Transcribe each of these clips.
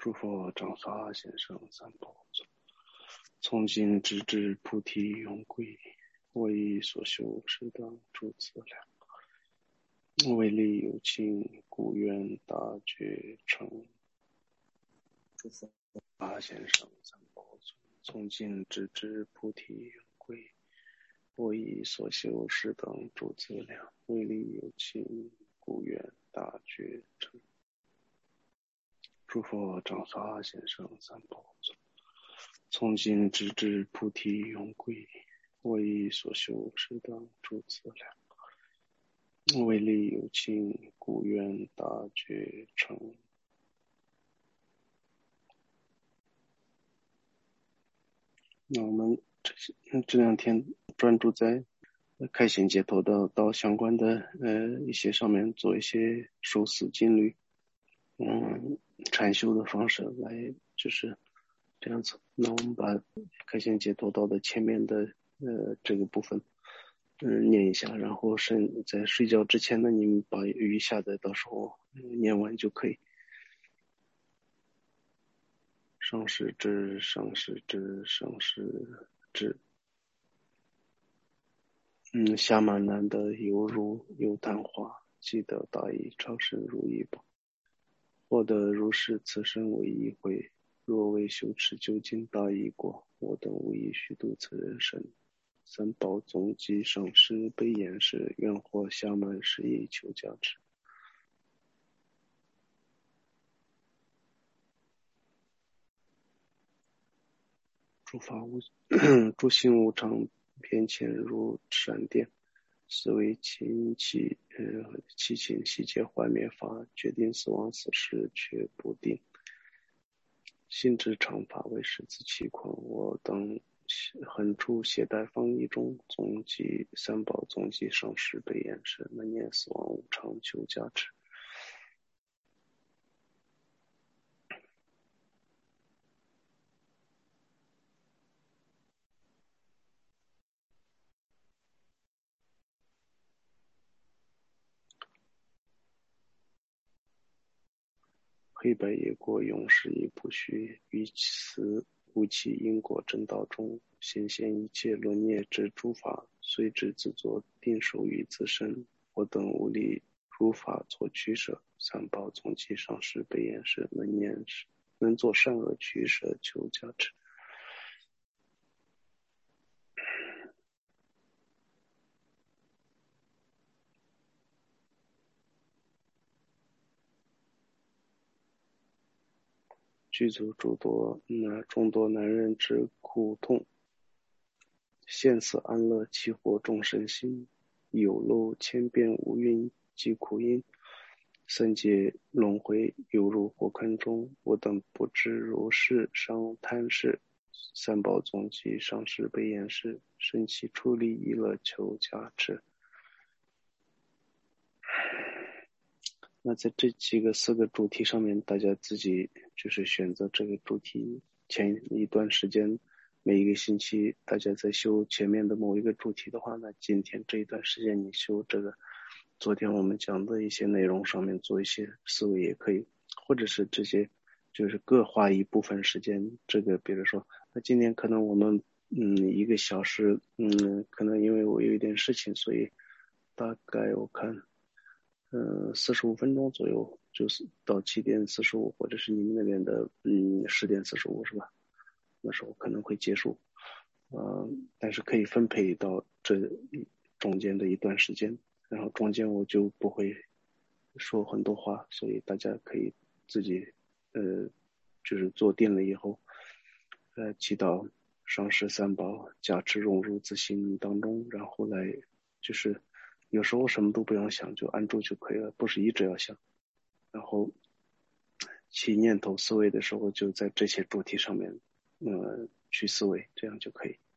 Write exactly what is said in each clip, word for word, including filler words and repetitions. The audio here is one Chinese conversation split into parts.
诸佛长沙先生三宝尊，从今直至菩提永归，为所修是等诸资粮，为利有情，故愿大觉成。诸佛大先生三宝尊，从今直至菩提永归，为所修是等诸资粮，为利有情，故愿大觉成。诸佛长沙先生三宝尊，从今直至菩提永归，为所修是等诸资粮，为利有情，故愿大觉成。那我们这这两天专注在开显解脱的到相关的呃一些上面做一些受思禁律，嗯，禅修的方式来就是这样子。那我们把开显解脱道的前面的呃这个部分嗯念一下，然后是在睡觉之前呢，你们把语下载，到时候、嗯、念完就可以。上师之上师之上师之，嗯，下满难得犹如有昙花，积得大意，长生如意宝。获得如是，此生为一回。若为修持究竟大义果，我等无以虚度此人生。三宝总集上师悲言是，愿获下满十亿求加持。诸法无诸行无常，变迁如闪电，思维亲戚呃七情细节幻灭法，决定死亡死事却不定。心之常法为十自其况，我等横处携带方一中，总集三宝总集上师悲言是，能念死亡无常求加持。黑白业果永世亦不虚，于此无其因果正道中，显现一切轮业之诸法，随之自作定受于自身，我等无力如法做取舍。三宝总集上师悲言是，能念能做善恶取舍求加持。具足诸多那众多男人之苦痛，现此安乐，其惑众生心，有漏千变无蕴及苦因，三界轮回犹如火坑中，我等不知如是伤贪事。三宝总集上师悲言是，生起出离意乐求加持。那在这几个四个主题上面，大家自己就是选择这个主题，前一段时间每一个星期大家在修前面的某一个主题的话，那今天这一段时间你修这个昨天我们讲的一些内容上面做一些思维也可以，或者是这些就是各花一部分时间，这个比如说那今天可能我们嗯一个小时，嗯可能因为我有一点事情，所以大概我看嗯，四十五分钟左右，就是到七点四十五，或者是你们那边的嗯十点四十五是吧？那时候可能会结束，呃，但是可以分配到这中间的一段时间，然后中间我就不会说很多话，所以大家可以自己呃就是坐定了以后，呃祈祷上师三宝加持融入自心当中，然后来就是有时候什么都不用想，就安住就可以了，不是一直要想。然后起念头思维的时候，就在这些主题上面，呃，去思维，这样就可以。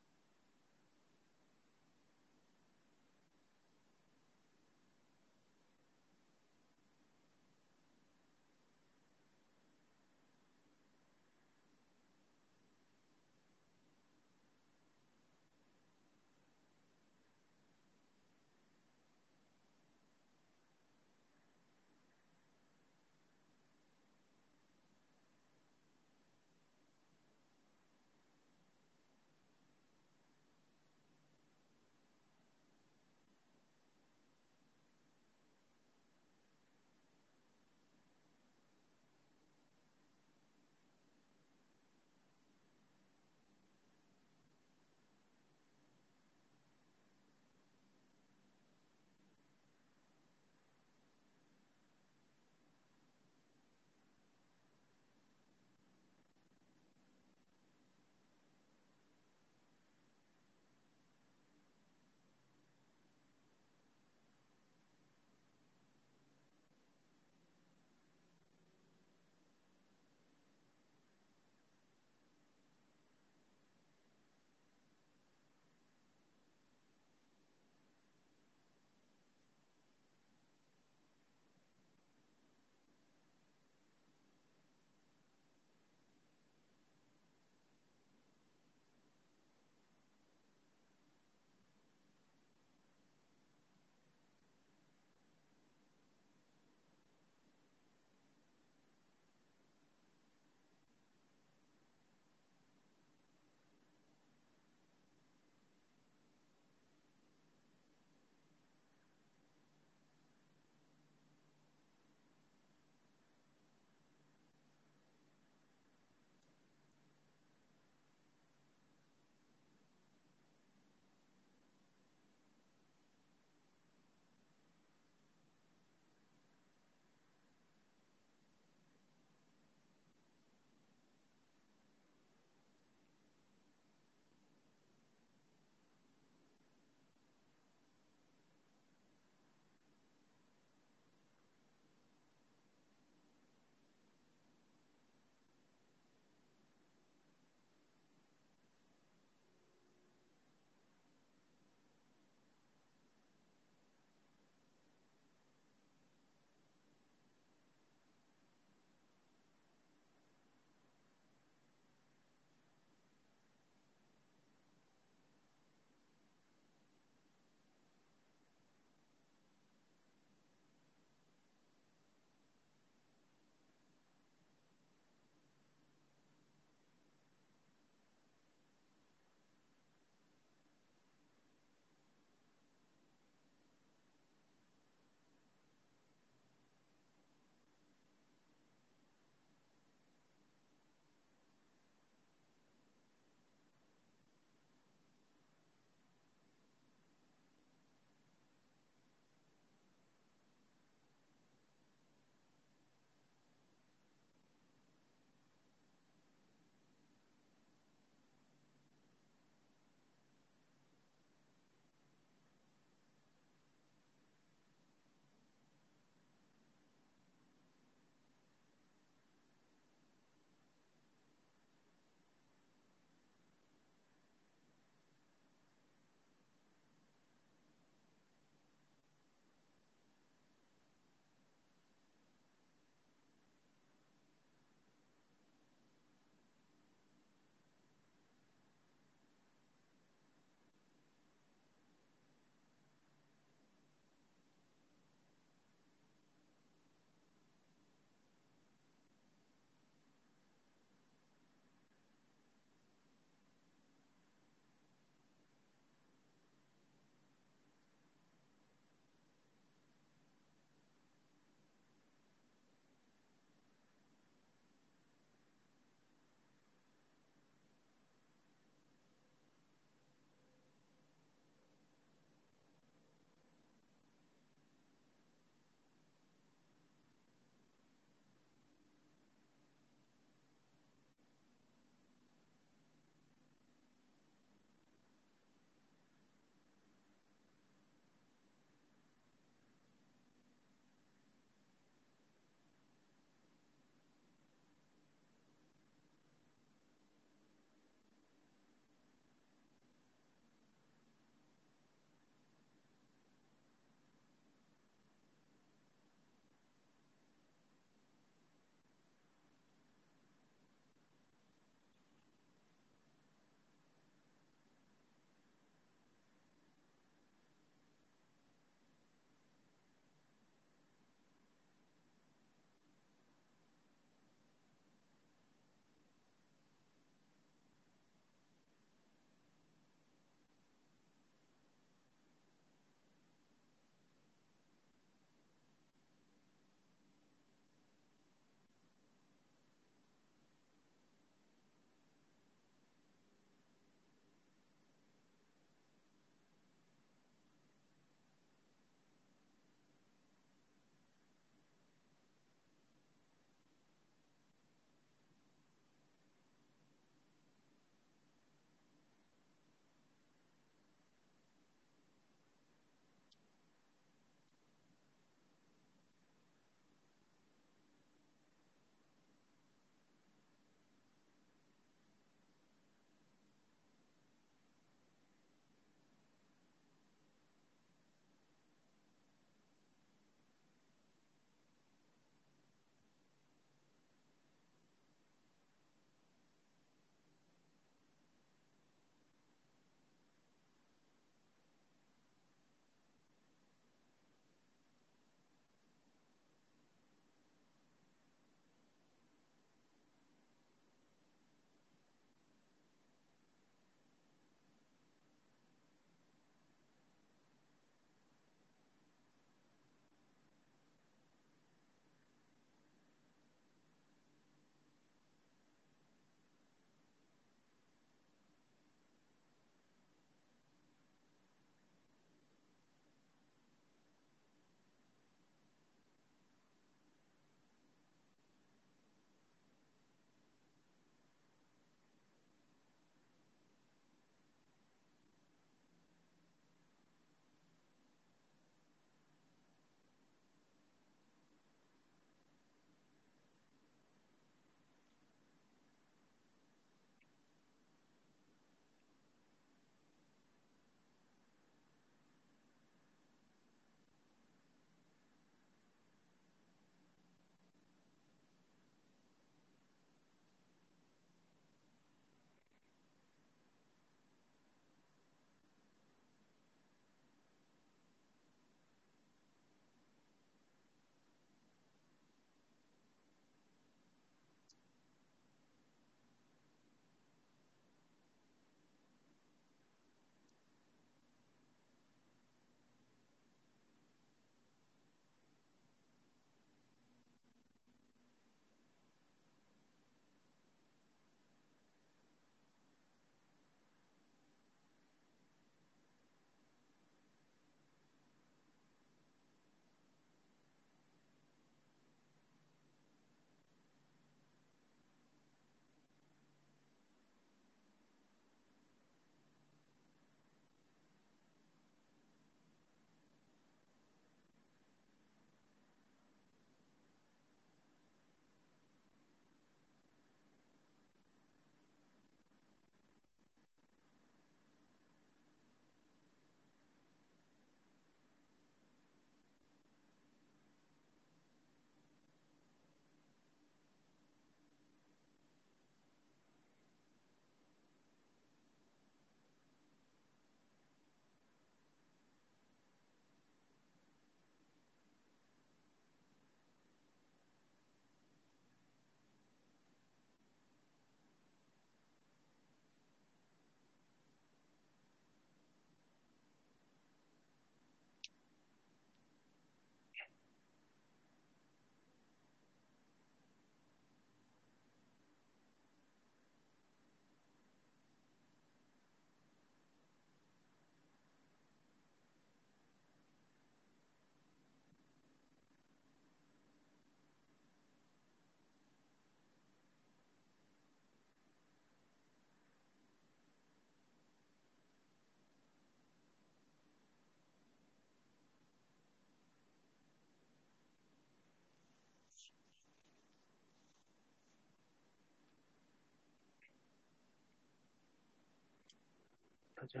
大家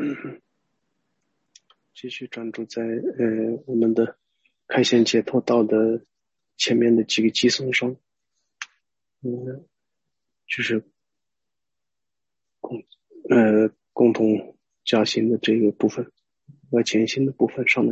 继续专注在呃我们的开显解脱道的前面的几个寄送上，嗯，就是共呃共同加行的这个部分和前行的部分上面。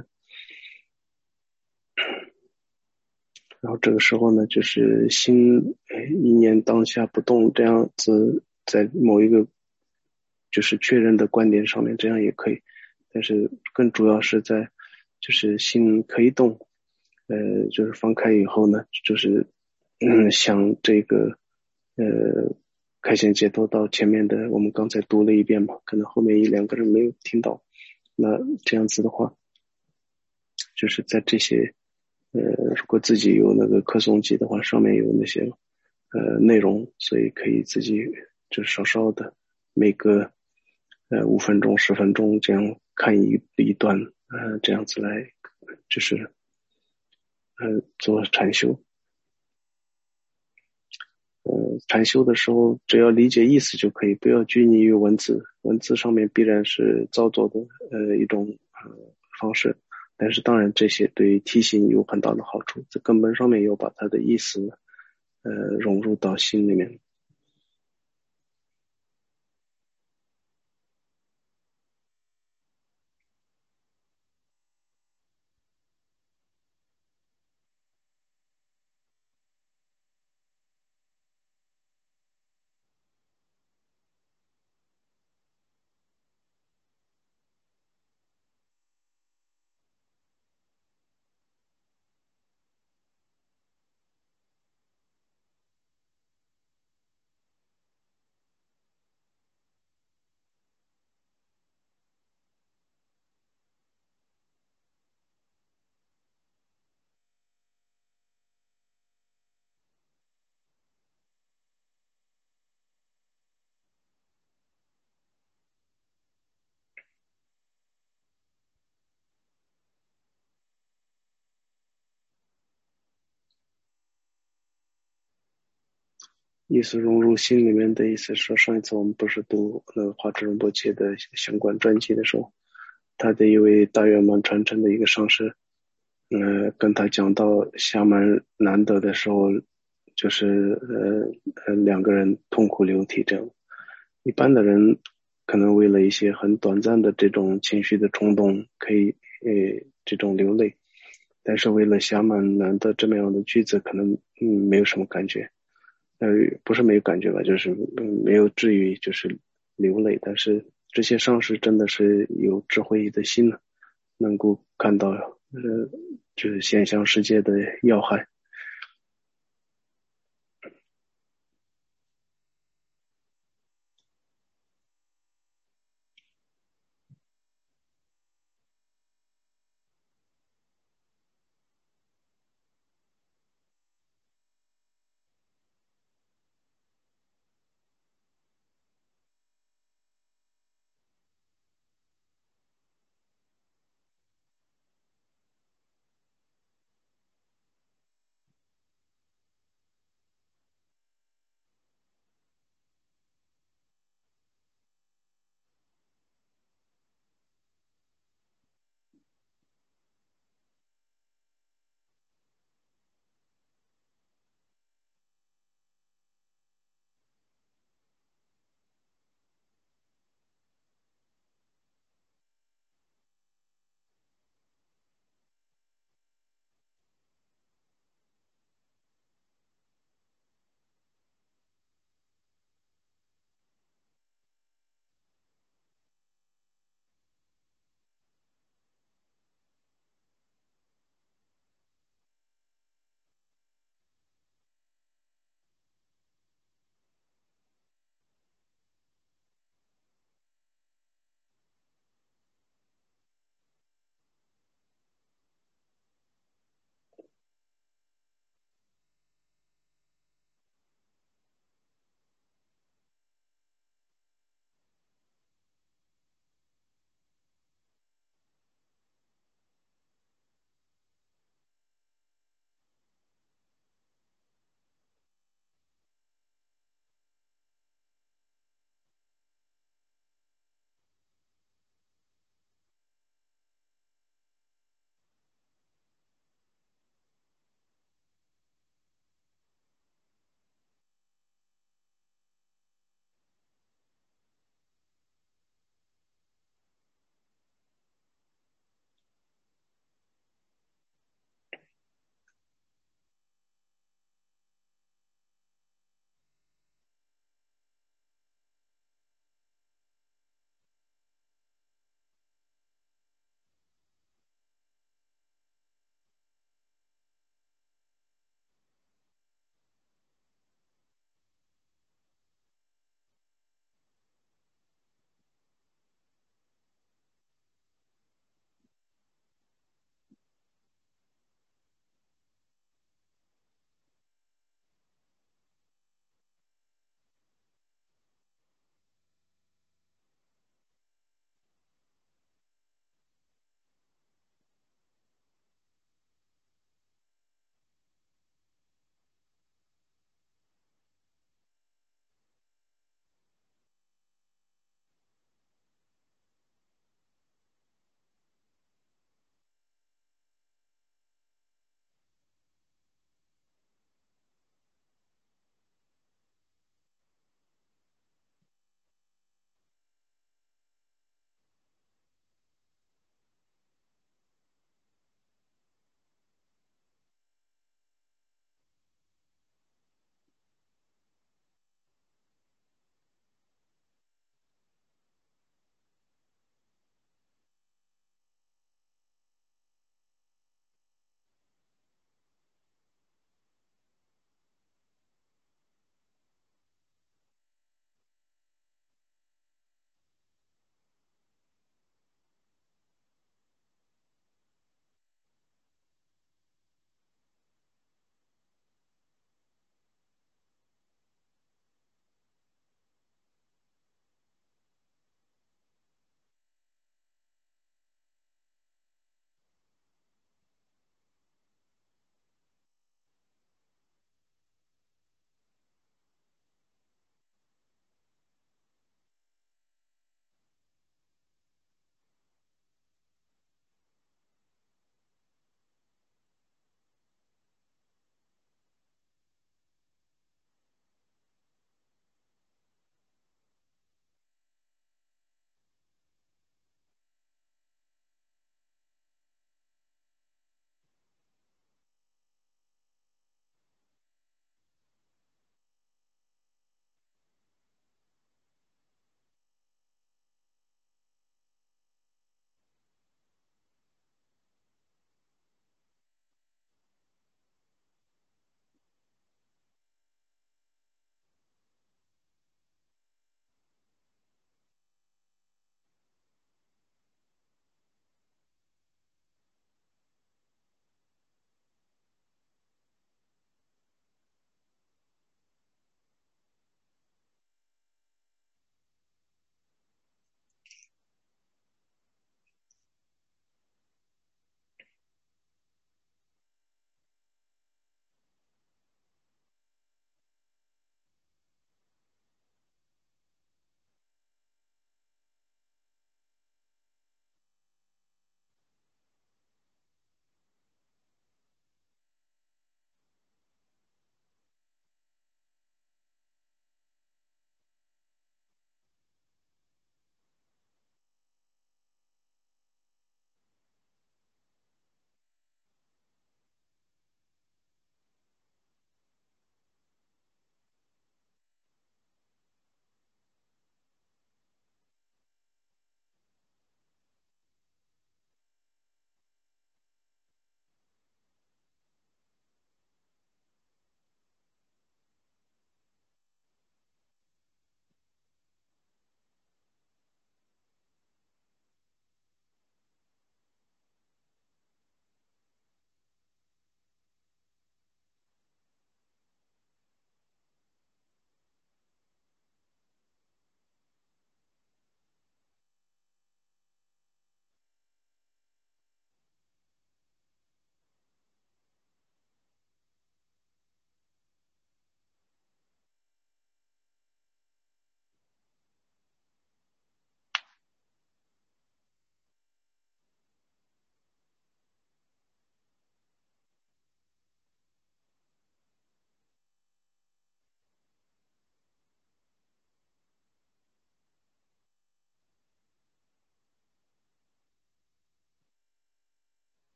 然后这个时候呢，就是心一念当下不动，这样子在某一个就是确认的观点上面，这样也可以。但是更主要是在就是心可以动，呃，就是放开以后呢，就是嗯想这个呃开显解脱到前面的，我们刚才读了一遍嘛，可能后面一两个人没有听到。那这样子的话，就是在这些呃，如果自己有那个课诵记的话，上面有那些呃内容，所以可以自己就稍稍的每隔呃五分钟、十分钟这样看一一段，呃，这样子来就是呃做禅修。呃，禅修的时候，只要理解意思就可以，不要拘泥于文字。文字上面必然是造作的呃一种呃方式，但是当然这些对于提醒有很大的好处，在根本上面要把它的意思呃融入到心里面。意思融入心里面的意思是，上一次我们不是读那个华智仁波切的相关专辑的时候，他的一位大圆满传承的一个上师，呃，跟他讲到厦门难得的时候，就是呃呃两个人痛哭流涕这样。一般的人可能为了一些很短暂的这种情绪的冲动，可以呃这种流泪，但是为了厦门难得这么样的句子，可能嗯没有什么感觉。呃，不是没有感觉吧，就是嗯没有至于就是流泪，但是这些上师真的是有智慧的心呢，能够看到呃就是现象世界的要害。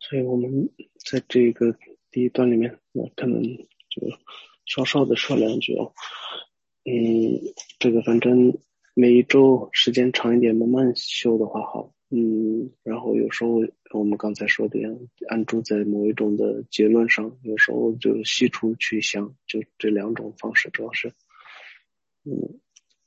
所以我们在这个第一段里面，那可能就稍稍的说两句哦。嗯，这个反正每一周时间长一点，慢慢修的话好。嗯，然后有时候我们刚才说的样，安住在某一种的结论上，有时候就细处去想，就这两种方式主要是，嗯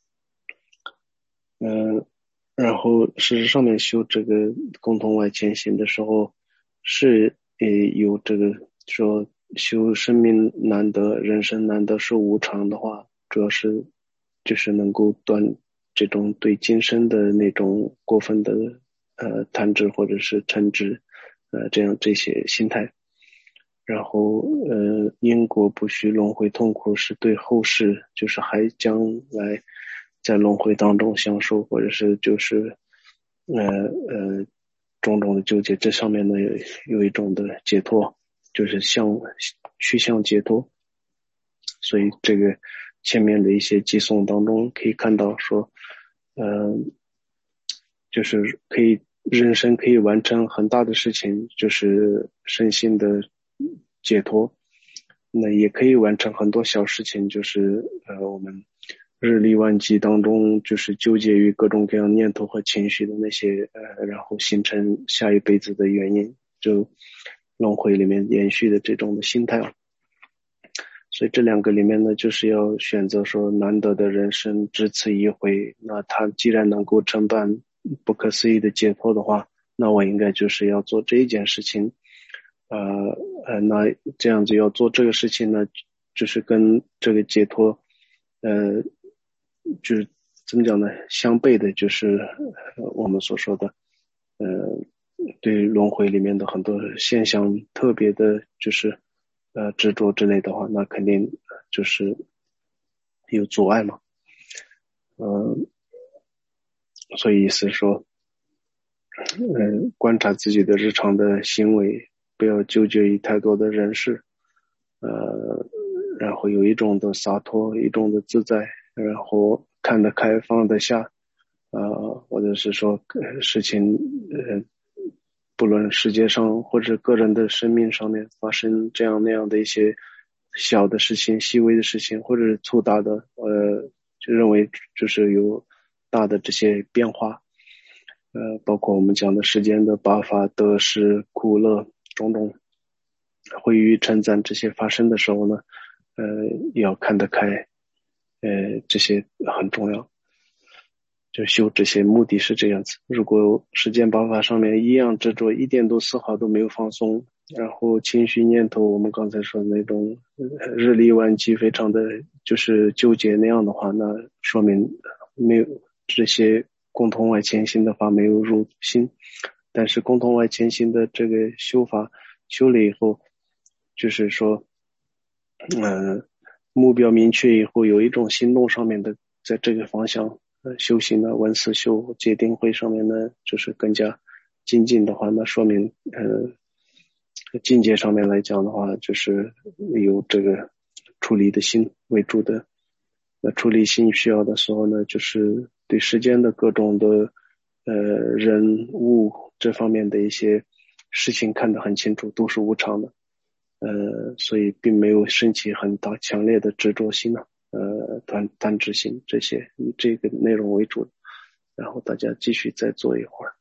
嗯、呃然后事实上面修这个共同外前行的时候，是呃有这个说修生命难得，人生难得是无常的话，主要是就是能够断这种对今生的那种过分的呃贪执或者是嗔执，呃这样这些心态。然后呃因果不虚，轮回痛苦是对后世就是还将来在轮回当中享受，或者是就是呃呃种种的纠结，这上面呢有有一种的解脱，就是向趋向解脱。所以这个前面的一些寄送当中可以看到说，呃，就是可以人生可以完成很大的事情，就是身心的解脱。那也可以完成很多小事情，就是呃我们日理万机当中，就是纠结于各种各样念头和情绪的那些呃，然后形成下一辈子的原因，就轮回里面延续的这种的心态。所以这两个里面呢，就是要选择说难得的人生只此一回，那他既然能够承办不可思议的解脱的话，那我应该就是要做这一件事情。呃呃，那这样子要做这个事情呢，就是跟这个解脱，呃，就是怎么讲呢？相悖的，就是呃我们所说的，呃，对轮回里面的很多现象特别的，就是呃执着之类的话，那肯定就是有阻碍嘛。嗯、所以意思是说，嗯，观察自己的日常的行为，不要纠结于太多的人事，呃，然后有一种的洒脱，一种的自在，然后看得开，放得下，呃，或者是说呃事情，呃，不论世界上或者个人的生命上面发生这样那样的一些小的事情、细微的事情，或者是粗大的，呃，就认为就是有大的这些变化。呃，包括我们讲的世间的八法、得失、苦乐种种，会与称赞这些发生的时候呢，呃，也要看得开，呃，这些很重要。就修这些目的是这样子。如果世间八法上面一样执着，一点都丝毫都没有放松，然后情绪念头，我们刚才说的那种呃日理万机，非常的就是纠结那样的话，那说明没有这些共同外前行的话没有入心。但是共同外前行的这个修法修了以后，就是说，呃，目标明确以后，有一种行动上面的，在这个方向，呃，修行的文思修戒定慧上面呢，就是更加精进的话，那说明，呃，境界上面来讲的话，就是有这个出离的心为主的。那出离心需要的时候呢，就是对世间的各种的，呃，人物这方面的一些事情看得很清楚，都是无常的。呃，所以并没有升起很大强烈的执着心呢、啊呃，单单执心这些，以这个内容为主，然后大家继续再做一会儿。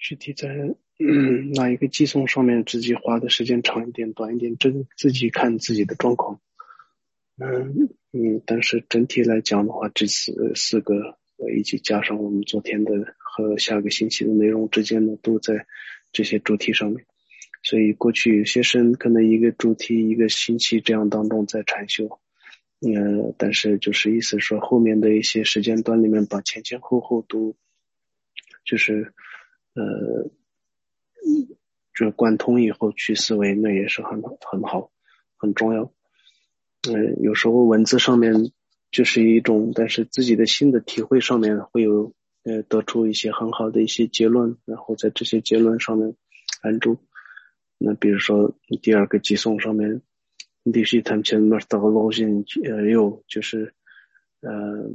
具体在嗯哪一个寄送上面自己花的时间长一点短一点，这个自己看自己的状况。嗯嗯，但是整体来讲的话，这四四个呃以及加上我们昨天的和下个星期的内容之间呢，都在这些主题上面。所以过去有些神可能一个主题一个星期这样当中在禅修，呃，但是就是意思说后面的一些时间段里面把前前后后都就是呃就贯通以后去思维，那也是很很好很重要。呃，有时候文字上面就是一种，但是自己的心的体会上面会有呃得出一些很好的一些结论，然后在这些结论上面安住。那比如说第二个寄送上面，必须谈前面到路线呃六就是呃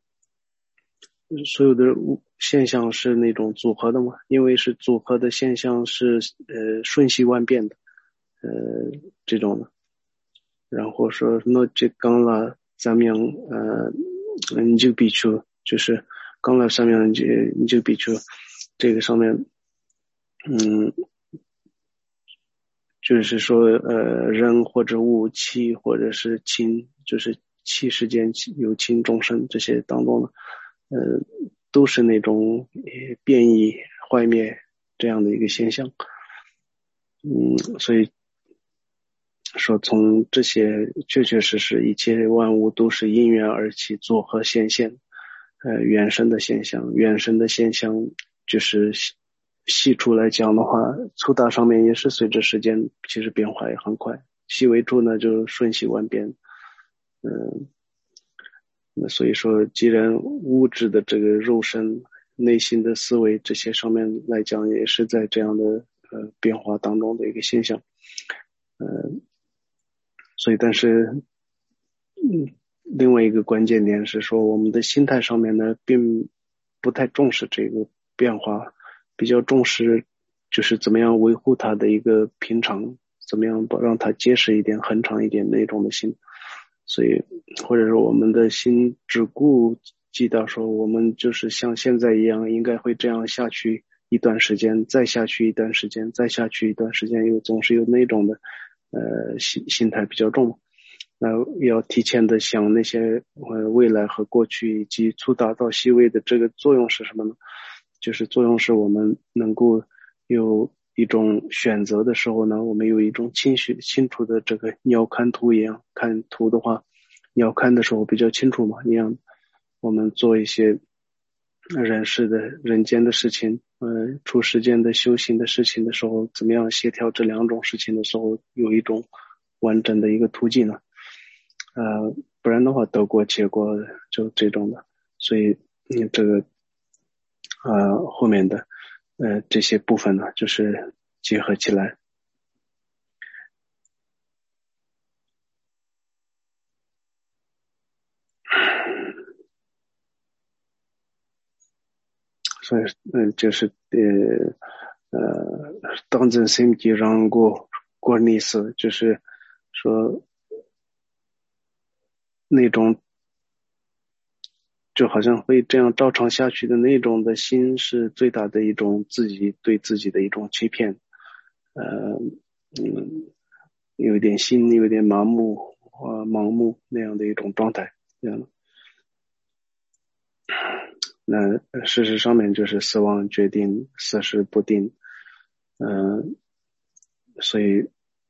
所有的现象是那种组合的嘛，因为是组合的现象是呃瞬息万变的，呃这种的。然后说那这刚了咱们呃你就比出就是刚了上面就你就比出这个上面嗯就是说呃人或者物气或者是亲就是气世间有亲众生这些当中呢呃都是那种变异坏灭这样的一个现象。嗯所以说从这些确确实实一切万物都是因缘而起组合显现呃原生的现象，原生的现象就是细处来讲的话，粗大上面也是随着时间其实变化也很快，细微处呢就瞬息万变。嗯，那所以说既然物质的这个肉身内心的思维这些上面来讲也是在这样的呃变化当中的一个现象。呃所以但是嗯，另外一个关键点是说，我们的心态上面呢，并不太重视这个变化，比较重视就是怎么样维护它的一个平常，怎么样把让它结实一点、恒长一点那种的心。所以，或者说我们的心只顾记到说，我们就是像现在一样，应该会这样下去一段时间，再下去一段时间，再下去一段时间，又总是有那种的呃心心态比较重。那要提前的想那些呃未来和过去以及粗大到细微的这个作用是什么呢？就是作用是我们能够有一种选择的时候呢，我们有一种清晰清楚的这个，你要看图一样，看图的话，你要看的时候比较清楚嘛，一样，我们做一些人世的人间的事情，呃，出世间的修行的事情的时候，怎么样协调这两种事情的时候，有一种完整的一个途径呢？呃，不然的话得过且过就这种的，所以嗯这个呃后面的呃这些部分呢，就是结合起来。所以嗯就是呃呃当真身体让过过类似，就是说那种就好像会这样照常下去的那种的心是最大的一种自己对自己的一种欺骗。呃嗯有点心有点麻木啊盲目那样的一种状态。这样那事实上面就是死亡决定死时不定。嗯、呃所以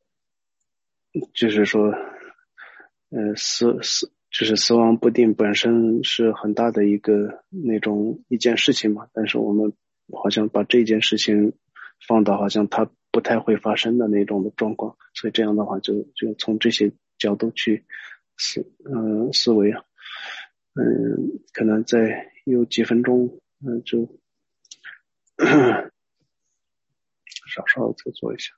就是说呃死死就是死亡不定本身是很大的一个那种一件事情嘛，但是我们好像把这件事情放到好像它不太会发生的那种的状况，所以这样的话就就从这些角度去思嗯、呃、思维啊。嗯，可能再有几分钟，嗯、呃就稍稍再做一下。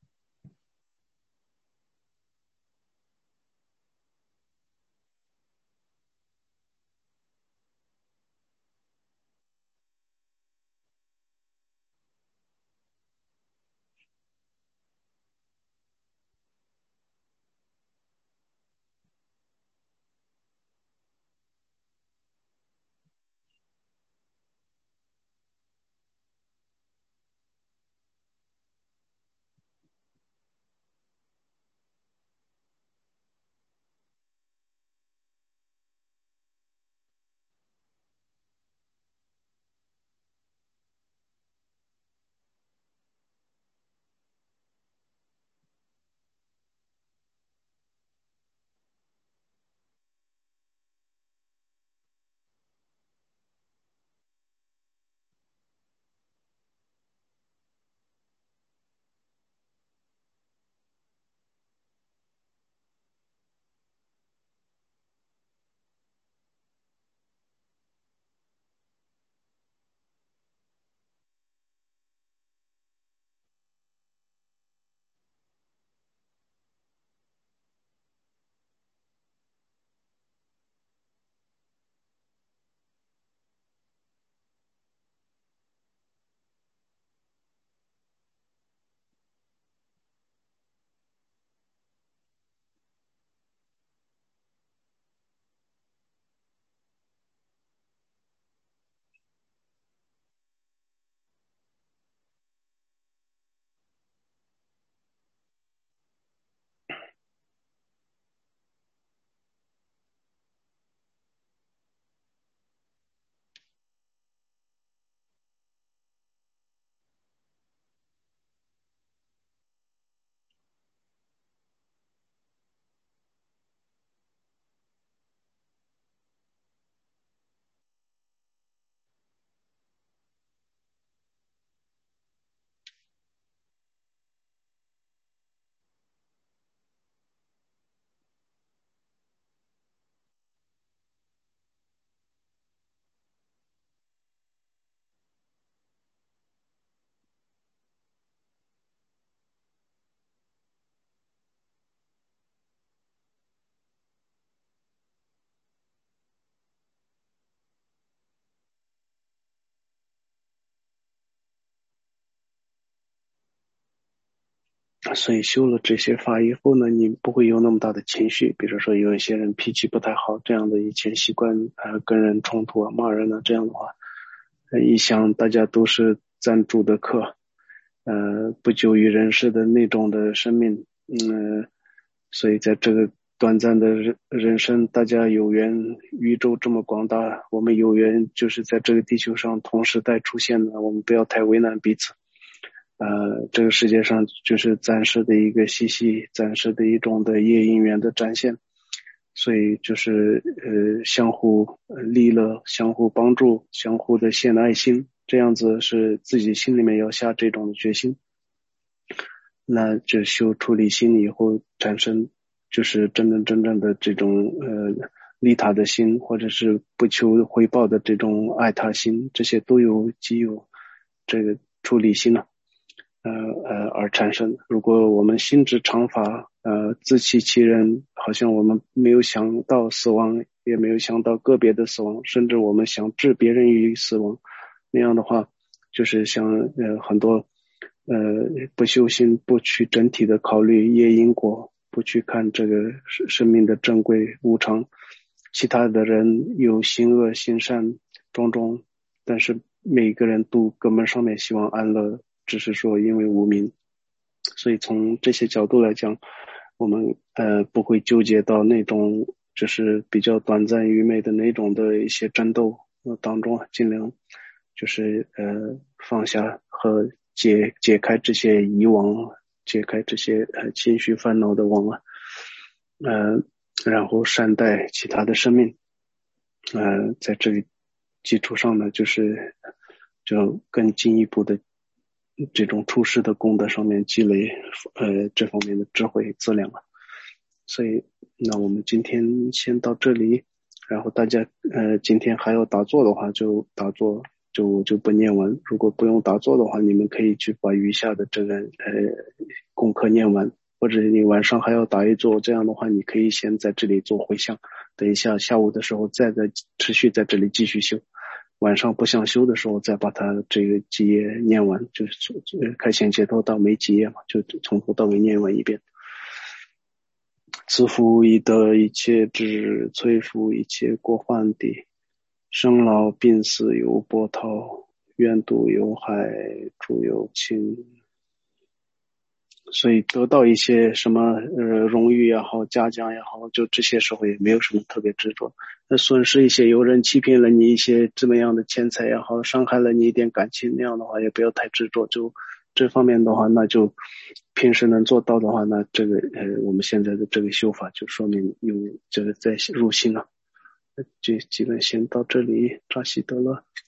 所以修了这些法以后呢，你不会有那么大的情绪，比如说有一些人脾气不太好，这样的以前习惯呃跟人冲突啊、骂人啊，这样的话，呃一想大家都是赞助的客，呃不久于人世的那种的生命，嗯、呃，所以在这个短暂的人人生，大家有缘，宇宙这么广大，我们有缘就是在这个地球上同时代出现的，我们不要太为难彼此。呃，这个世界上就是暂时的一个嬉戏，暂时的一种的业因缘的展现，所以就是呃相互利乐，相互帮助，相互的献爱心，这样子是自己心里面要下这种的决心。那就修出离心以后产生就是真真正正的这种呃利他的心，或者是不求回报的这种爱他心，这些都有既有这个出离心了。呃呃而产生。如果我们心智常法，呃自欺欺人，好像我们没有想到死亡，也没有想到个别的死亡，甚至我们想置别人于死亡，那样的话，就是像呃很多呃不修心，不去整体的考虑业因果，不去看这个生命的珍贵无常，其他的人有心恶心善种种，但是每个人都根本上面希望安乐，只是说因为无明，所以从这些角度来讲，我们呃不会纠结到那种就是比较短暂愚昧的那种的一些争斗当中，尽量就是呃放下和解解开这些遗忘，解开这些呃情绪烦恼的网啊，呃然后善待其他的生命，呃在这个基础上呢，就是就更进一步的这种出世的功德上面积累呃这方面的智慧资粮了。所以那我们今天先到这里，然后大家呃今天还要打坐的话就打坐，就就不念完，如果不用打坐的话，你们可以去把余下的这个呃功课念完，或者你晚上还要打一坐，这样的话你可以先在这里做回向，等一下下午的时候再在持续在这里继续修，晚上不想修的时候再把它这个几页念完，就是开显解脱到没几页嘛，就从头到尾念完一遍。自负以得一切智，摧伏一切过患地，生老病死有波涛，愿度有害诸有情。所以得到一些什么呃荣誉也好，嘉奖也好，就这些时候也没有什么特别执着。那损失一些有人欺骗了你一些这么样的钱财也好，伤害了你一点感情，那样的话也不要太执着。就这方面的话，那就平时能做到的话，那这个呃我们现在的这个修法就说明有这个在入心了。就基本先到这里，扎西德勒。